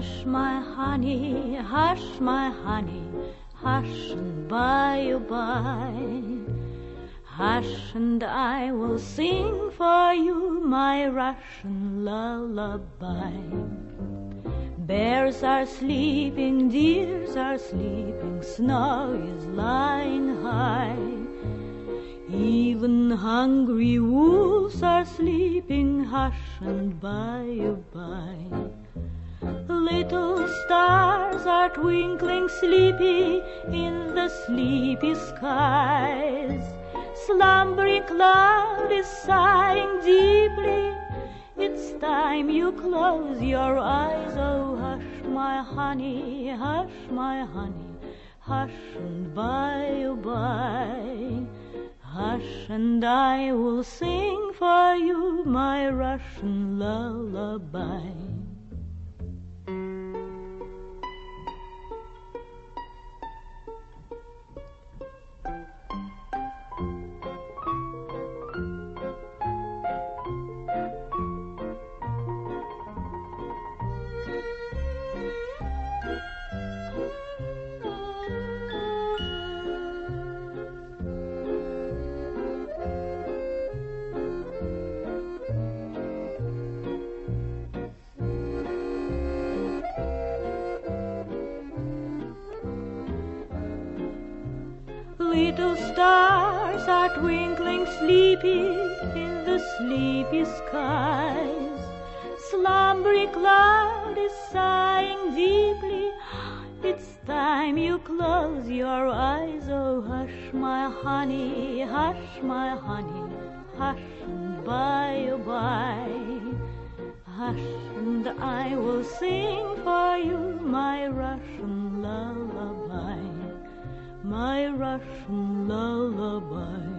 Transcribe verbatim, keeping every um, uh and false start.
Hush, my honey, hush, my honey, hush, and by and by, hush, and I will sing for you my Russian lullaby. Bears are sleeping, deers are sleeping, snow is lying high. Even hungry wolves are sleeping, hush, and by and by. Little stars are twinkling sleepy in the sleepy skies. Slumbering cloud is sighing deeply, it's time you close your eyes. Oh, hush, my honey, hush, my honey, hush, and by and by, hush, and I will sing for you my Russian lullaby. Little stars are twinkling sleepy in the sleepy skies. Slumbering cloud is sighing deeply, it's time you close your eyes. Oh, hush, my honey, hush, my honey, hush, and by and by, hush, and I will sing for you my Russian lullaby, my Russian lullaby.